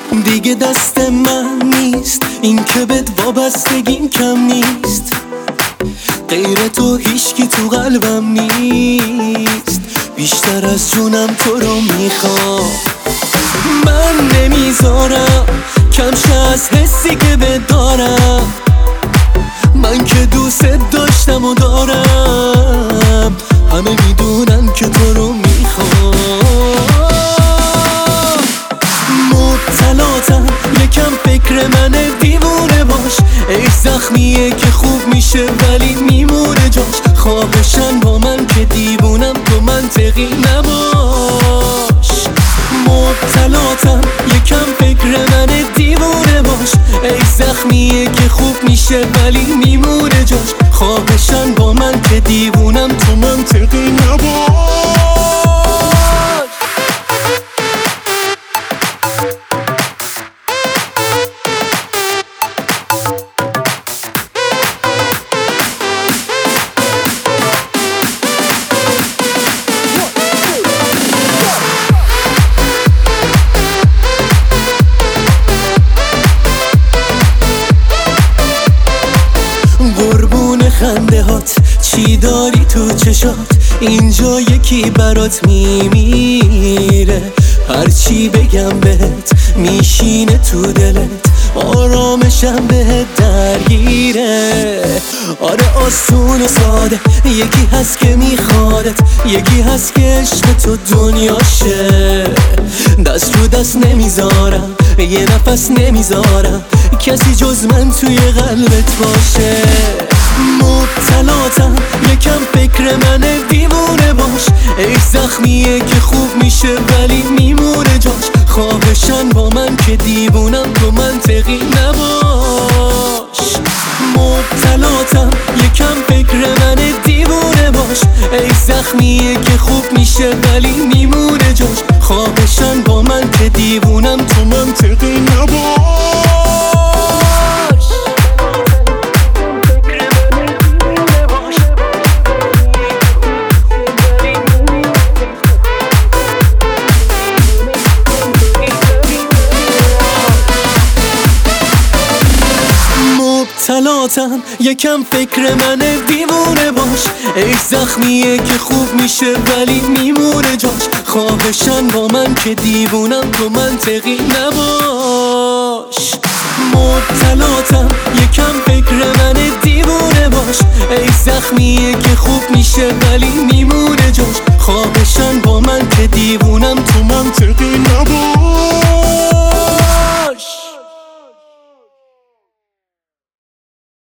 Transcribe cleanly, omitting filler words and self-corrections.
دیگه دست من نیست این که بهت وابستگیم کم نیست، غیر تو هیچکی تو قلبم نیست، بیشتر از جونم تو رو میخوام. من نمیذارم کم شه از حسی که بهت دارم، من که دوست داشتم و دارم، همه میدونن که تو رو میخوام. مبتلاتم یکم فکر منه دیوونه باش، ای زخمیه که خوب میشه ولی میمونه جاش، خوابشن با من که دیوونم تو منطقی نباش. مبتلاتم یکم فکر منه دیوونه باش، ای زخمیه که خوب میشه ولی میمونه جاش، خوابشن با من که دیوونم تو منطقی نباش. قربون خنده هات چی داری تو چشات، اینجا یکی برات میمیره، هرچی بگم بهت میشینه تو دلت، آرامشم بهت درگیره. آره آسون و ساده، یکی هست که میخوادت، یکی هست که عشق تو دنیاشه، دست رو دست نمیذارم، یه نفس نمیذارم کسی جز من توی قلبت باشه. مبتلاتم یکم فکر منه دیوونه باش، ای زخمیه که خوب میشه ولی میمونه جاش، خوابشن با من که دیوونم تو منطقی نباش. مبتلاتم یکم فکر منه دیوونه باش، ای زخمیه که خوب میشه ولی میمونه جاش، خوابشن با من که دیوونم تو منطقی نباش. مبتلاتم یکم فکر منه دیوونه باش، ای زخمیه که خوب میشه ولی میمونه جاش، خوابشن با من که دیوونم تو منطقی نباش. مبتلاتم یکم فکر منه دیوونه باش، ای زخمیه که خوب میشه ولی میمونه